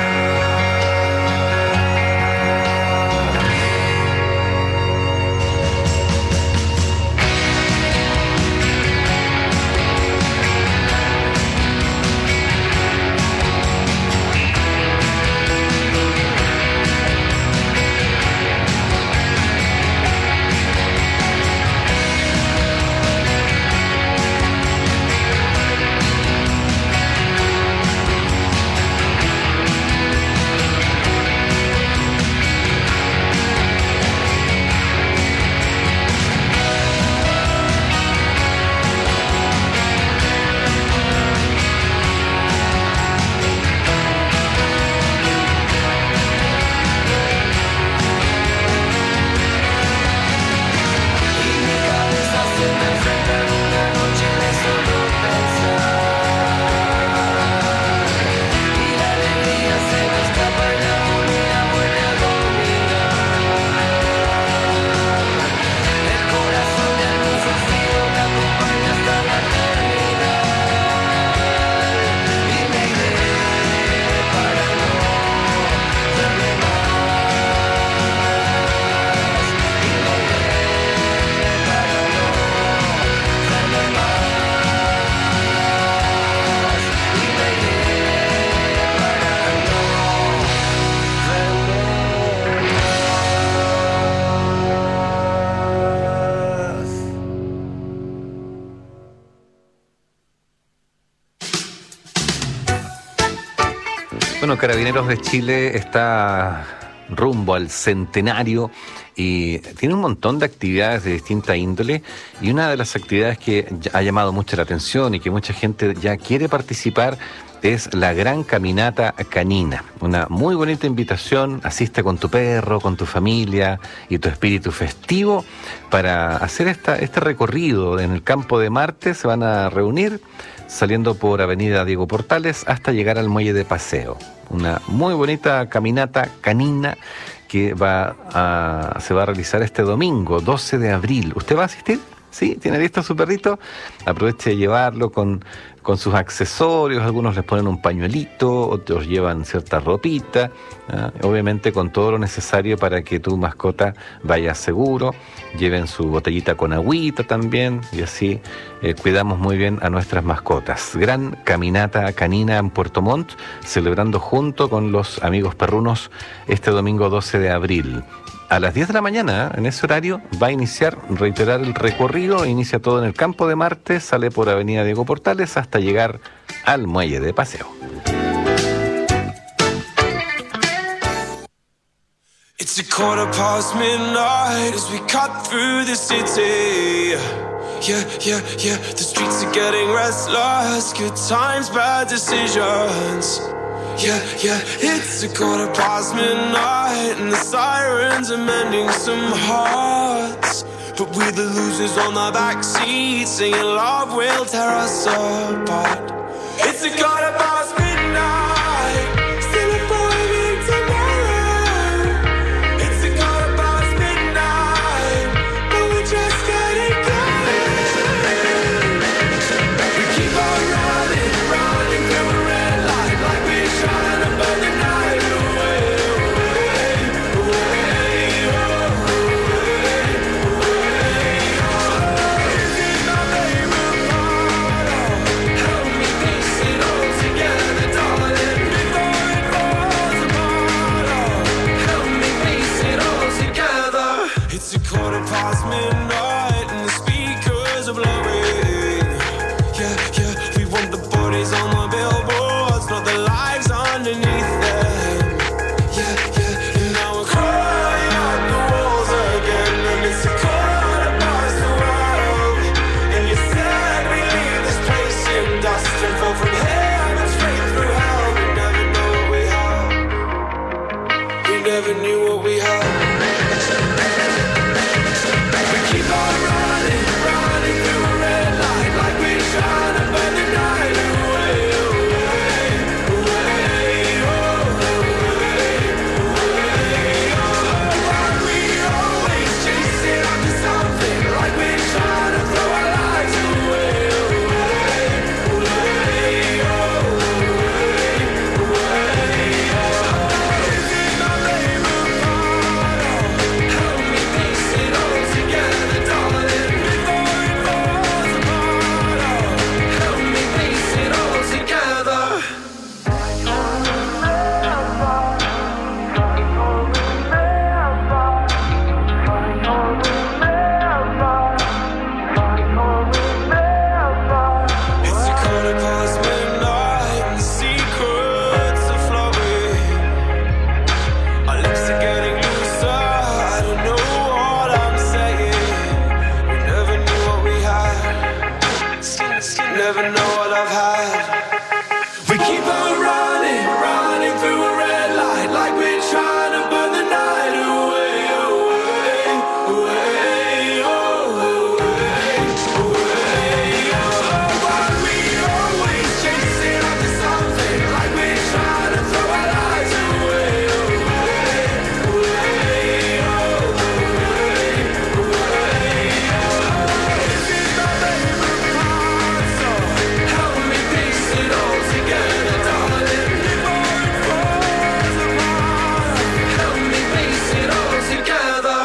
Y mi cabeza se me enfrenta en una noche de solo pensar. Y la alegría se me escapa y la agonía vuelve a dominar. El corazón de algún sufrido me acompaña hasta la terminal y me iré para no verme más. Y me iré para no verme más. Y me iré para no verme más. Bueno, Carabineros de Chile está rumbo al centenario y tiene un montón de actividades de distinta índole, y una de las actividades que ya ha llamado mucho la atención y que mucha gente ya quiere participar es la Gran Caminata Canina. Una muy bonita invitación. Asiste con tu perro, con tu familia y tu espíritu festivo para hacer esta, este recorrido en el Campo de Marte. Se van a reunir saliendo por Avenida Diego Portales hasta llegar al Muelle de Paseo. Una muy bonita caminata canina que va a, se va a realizar este domingo, doce de abril. ¿Usted va a asistir? ¿Sí? ¿Tiene listo su perrito? Aproveche de llevarlo con, con sus accesorios. Algunos les ponen un pañuelito, otros llevan cierta ropita, ¿ah? Obviamente con todo lo necesario para que tu mascota vaya seguro. Lleven su botellita con agüita también, y así eh, cuidamos muy bien a nuestras mascotas. Gran caminata canina en Puerto Montt, celebrando junto con los amigos perrunos este domingo doce de abril. a las diez de la mañana, en ese horario, va a iniciar, reiterar el recorrido, inicia todo en el Campo de Marte, sale por Avenida Diego Portales hasta llegar al Muelle de Paseo. It's a quarter past midnight as we cut through the city. Yeah, yeah, yeah, the streets are getting restless. Good times, bad decisions. Yeah, yeah, it's a quarter past midnight and the sirens are mending some hearts. But we're the losers on the backseat, singing love will tear us apart. It's a quarter past midnight, still a fighting tomorrow. It's a quarter past midnight, but we're just getting going. We keep on running, running through a red light like we're trying to burn the night away, away, away, oh, away, away, oh. Is it my favorite part? Oh, help me piece it all together, darling, before it falls apart. Oh, help me piece it all together. It's a quarter past midnight and the speakers are blowing. Yeah, yeah, we want the bodies on the billboards, not the lives underneath them. Yeah, yeah, and now we're crawling up the walls again, and it's a quarter past twelve. And you said we leave this place in dust and fall from heaven straight through hell. We never know what we have. We never knew what we had. We keep on running, running through a red light like we're trying to burn the night away, away, away, oh, away, away, oh. Why we always chasing after something like we're trying to throw our lives away, away, away, oh, away, away, oh. Is it my favorite part? Oh, help me piece it all together, darling, before it falls apart. Oh, help me piece it all together. It's a quarter past midnight and the secrets are flowing. Our lips are getting looser, I don't know what I'm saying. We never knew what we had, never know what I've had. We keep on running, running through a red light like we're trying to burn the night away, away, away, oh, away, away, oh. Why we always chasing after something like we're trying to throw our lives away, away, away, oh, away, away, oh. Is it my favorite part? So help me piece it all together, darling, before it falls apart. Help me piece it all together.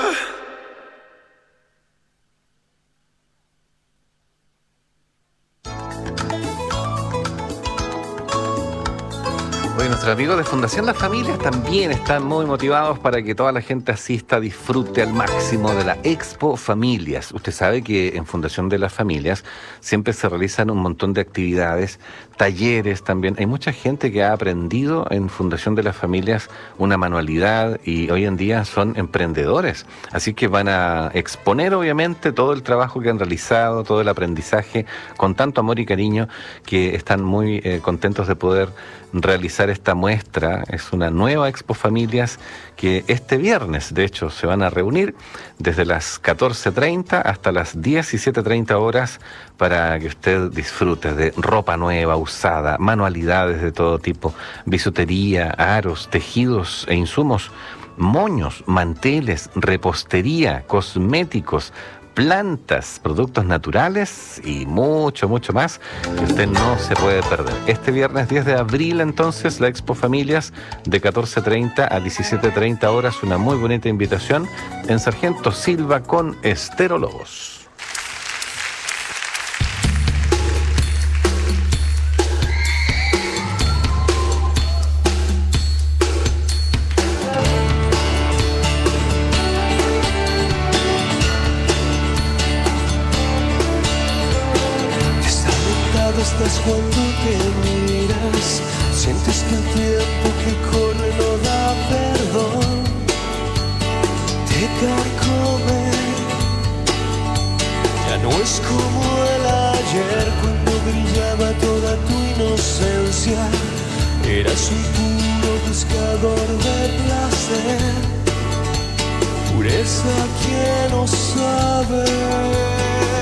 Oye, nuestros amigos de Fundación Las Familias también están muy motivados para que toda la gente asista, disfrute al máximo de la Expo Familias. Usted sabe que en Fundación de las Familias siempre se realizan un montón de actividades, talleres también. Hay mucha gente que ha aprendido en Fundación de las Familias una manualidad y hoy en día son emprendedores. Así que van a exponer obviamente todo el trabajo que han realizado, todo el aprendizaje con tanto amor y cariño, que están muy eh, contentos de poder realizar esta muestra. Es una nueva Expo Familias que este viernes, de hecho, se van a reunir desde las catorce treinta hasta las diecisiete treinta horas para que usted disfrute de ropa nueva, usada, manualidades de todo tipo, bisutería, aros, tejidos e insumos, moños, manteles, repostería, cosméticos, plantas, productos naturales y mucho, mucho más que usted no se puede perder. Este viernes diez de abril, entonces, la Expo Familias de catorce treinta a diecisiete treinta horas, una muy bonita invitación en Sargento Silva con Estero Lobos. ¿dónde estás cuando te miras? Sientes que el tiempo que corre no da perdón, te carcome. Ya no es como el ayer cuando brillaba toda tu inocencia. Eras un puro buscador de placer, pureza que no sabe.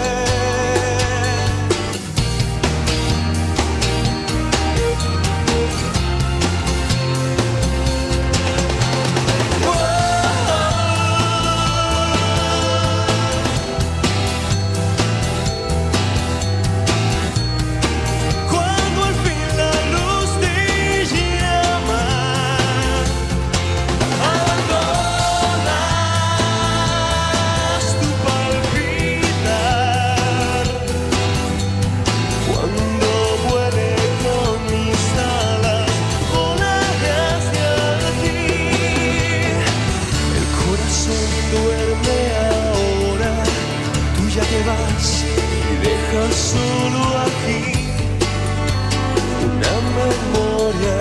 Solo aquí una memoria,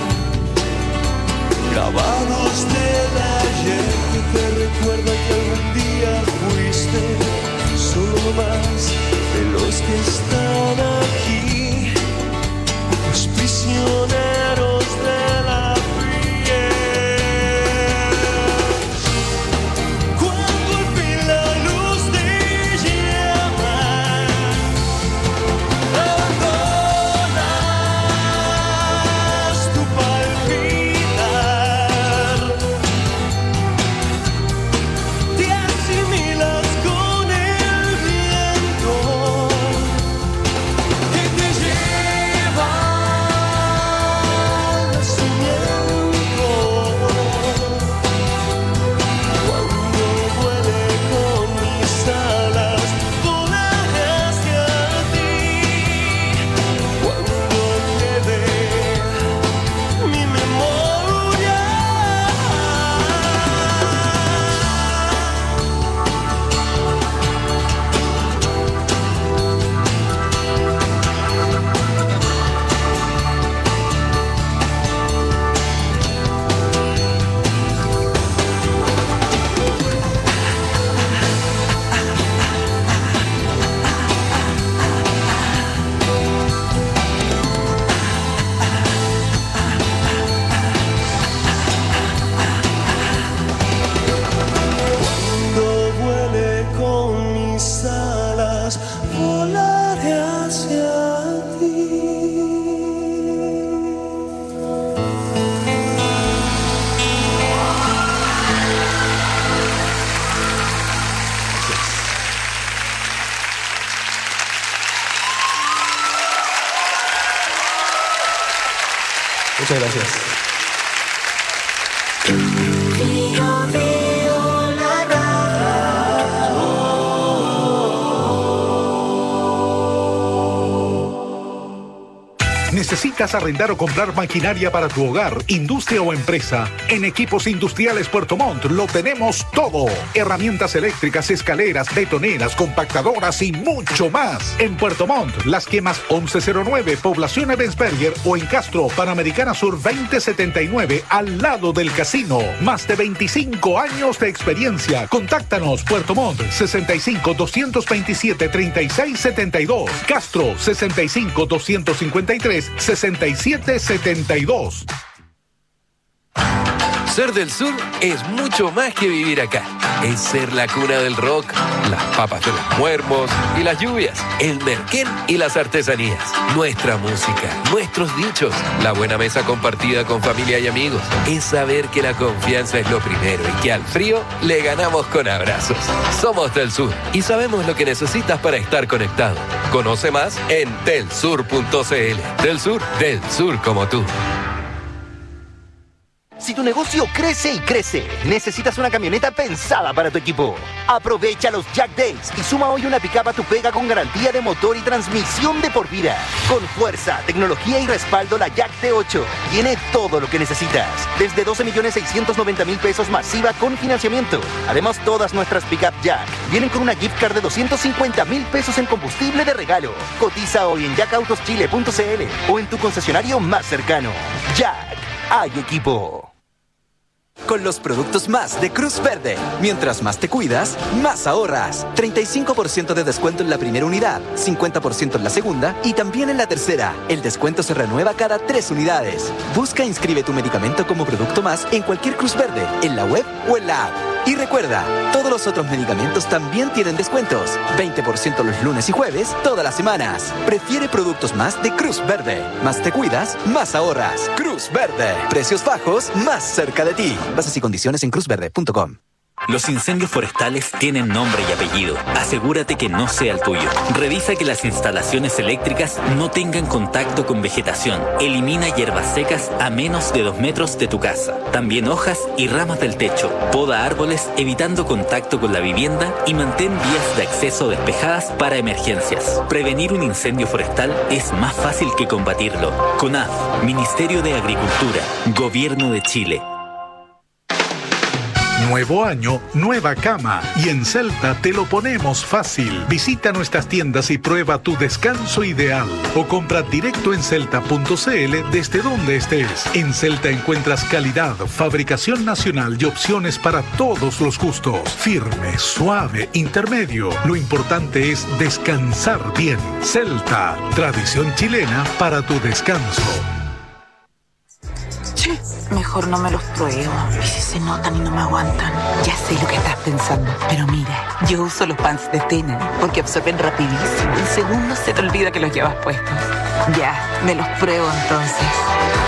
grabados del ayer que te recuerda que algún día fuiste solo más de los que están aquí, los prisioneros de la Muchas gracias. ¿Necesitas arrendar o comprar maquinaria para tu hogar, industria o empresa? En Equipos Industriales Puerto Montt lo tenemos todo. Herramientas eléctricas, escaleras, betoneras, compactadoras y mucho más. En Puerto Montt, Las Quemas once cero nueve, Población Ebensberger, o en Castro, Panamericana Sur veinte setenta y nueve, al lado del casino. Más de veinticinco años de experiencia. Contáctanos. Puerto Montt, sesenta y cinco, doscientos veintisiete, treinta y seis setenta y dos. Castro, sesenta y cinco, doscientos cincuenta y tres, sesenta y siete setenta y dos. Ser del sur es mucho más que vivir acá. Es ser la cuna del rock, las papas de los muermos y las lluvias, el merquén y las artesanías, nuestra música, nuestros dichos, la buena mesa compartida con familia y amigos. Es saber que la confianza es lo primero y que al frío le ganamos con abrazos. Somos del sur y sabemos lo que necesitas para estar conectado. Conoce más en telsur punto cl. Del sur, del sur como tú. Si tu negocio crece y crece, necesitas una camioneta pensada para tu equipo. Aprovecha los Jack Days y suma hoy una pickup a tu pega con garantía de motor y transmisión de por vida. Con fuerza, tecnología y respaldo, la Jack T ocho tiene todo lo que necesitas. Desde doce millones seiscientos noventa mil pesos masiva con financiamiento. Además, todas nuestras pickup Jack vienen con una gift card de doscientos cincuenta mil pesos en combustible de regalo. Cotiza hoy en jack autos chile punto c l o en tu concesionario más cercano. Jack, hay equipo. Con los productos más de Cruz Verde. Mientras más te cuidas, más ahorras. treinta y cinco por ciento de descuento en la primera unidad, cincuenta por ciento en la segunda y también en la tercera. El descuento se renueva cada tres unidades. Busca e inscribe tu medicamento como producto más en cualquier Cruz Verde, en la web o en la app. Y recuerda, todos los otros medicamentos también tienen descuentos. veinte por ciento los lunes y jueves, todas las semanas. Prefiere productos más de Cruz Verde. Más te cuidas, más ahorras. Cruz Verde. Precios bajos, más cerca de ti. Bases y condiciones en cruz verde punto com. Los incendios forestales tienen nombre y apellido. Asegúrate que no sea el tuyo. Revisa que las instalaciones eléctricas no tengan contacto con vegetación. Elimina hierbas secas a menos de dos metros de tu casa. También hojas y ramas del techo. Poda árboles evitando contacto con la vivienda y mantén vías de acceso despejadas para emergencias. Prevenir un incendio forestal es más fácil que combatirlo. CONAF, Ministerio de Agricultura, Gobierno de Chile. Nuevo año, nueva cama. Y en Celta te lo ponemos fácil. Visita nuestras tiendas y prueba tu descanso ideal. O compra directo en celta punto c l desde donde estés. En Celta encuentras calidad, fabricación nacional y opciones para todos los gustos. Firme, suave, intermedio. Lo importante es descansar bien. Celta, tradición chilena para tu descanso. Mejor no me los pruebo. ¿Y si se notan y no me aguantan? Ya sé lo que estás pensando. Pero mira, yo uso los pants de Tena porque absorben rapidísimo. En segundos se te olvida que los llevas puestos. Ya, me los pruebo entonces.